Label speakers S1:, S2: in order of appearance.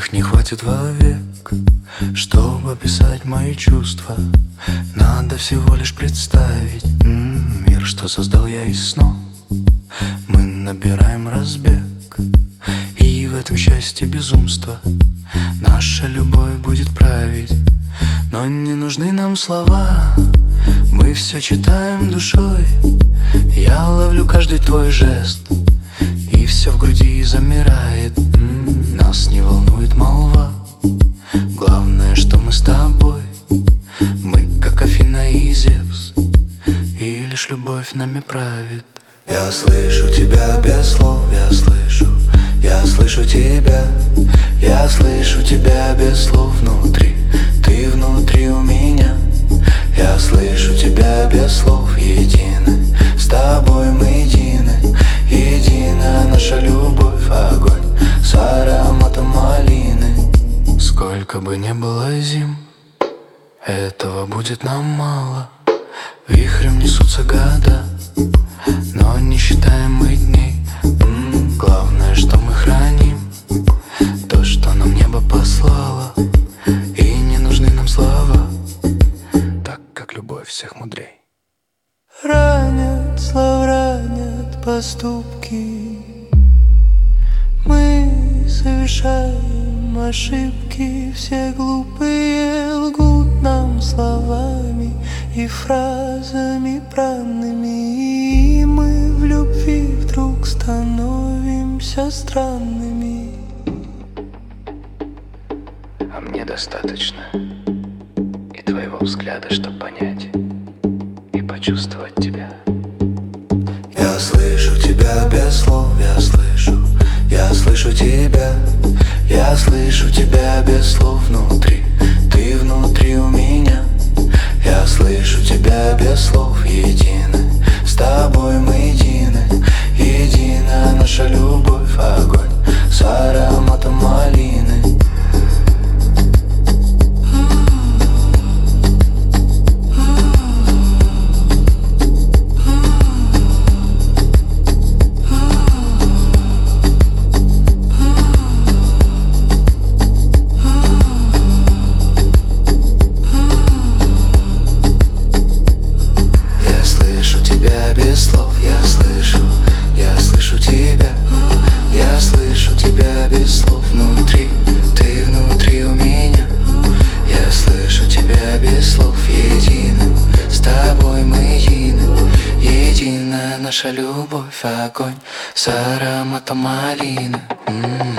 S1: их не хватит вовек, чтобы описать мои чувства. Надо всего лишь представить мир, что создал я из снов. Мы набираем разбег, и в этом счастье безумство. Наша любовь будет править, но не нужны нам слова. Мы все читаем душой. Я ловлю каждый твой жест, и все в груди замирает. Нас не волнует молва. Главное, что мы с тобой. Мы как Афина и Зевс, и лишь любовь нами правит. Я слышу тебя без слов, я слышу тебя. Я слышу тебя без слов внутри, ты внутри у меня. Я слышу тебя без слов, едины, с тобой мы едины. Единая наша любовь, огонь с ароматом малины. Сколько бы ни было зим, этого будет нам мало. Вихрем несутся года, но не считаем мы дней. Главное, что мы храним то, что нам небо послало. И не нужны нам слова, так как любовь всех мудрей. Ранят, слов ранят поступки. Мы совершаем ошибки. Все глупые лгут нам словами и фразами бранными. И мы в любви вдруг становимся странными. А мне достаточно и твоего взгляда, чтоб понять и почувствовать тебя. Я слышу тебя без слов, я слышу тебя. Я слышу тебя без слов внутри, ты внутри у меня. Я слышу тебя без слов, едины, с тобой мы едины. Единая наша любовь, огонь с ароматом малины. Без слов, я слышу тебя. Я слышу тебя без слов внутри, ты внутри у меня. Я слышу тебя без слов, едины, с тобой мы едины. Единая наша любовь, огонь с ароматом малины.